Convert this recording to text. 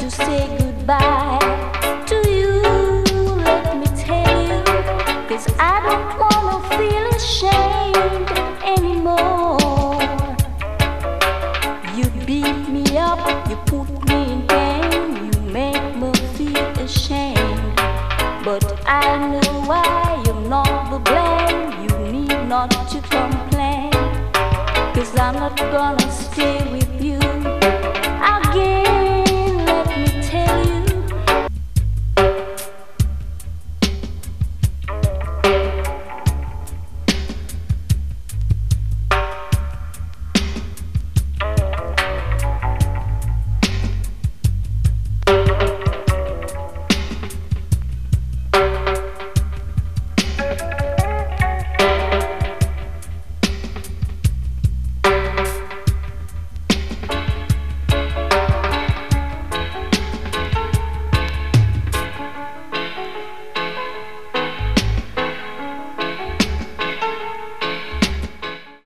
to say goodbye to you. Let me tell you, 'cause I don't wanna feel ashamed anymore. You beat me up, you put me in pain, you make me feel ashamed. But I know why you're not the blame. You need not to complain, 'cause I'm not gonna stay with